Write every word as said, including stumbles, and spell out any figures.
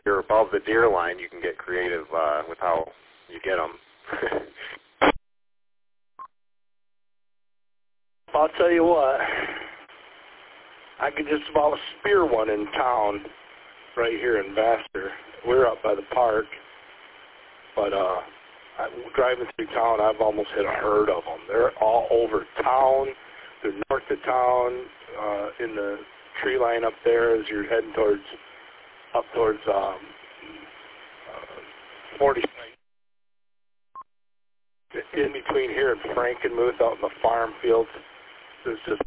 you're above the deer line, you can get creative uh, with how you get them. I'll tell you what, I could just about spear one in town right here in Vassar. We're up by the park, but uh, I, driving through town, I've almost hit a herd of them. They're all over town. They're north of town, uh, in the tree line up there as you're heading towards, up towards um, uh, forty. In between here and Frankenmuth out in the farm fields, there's just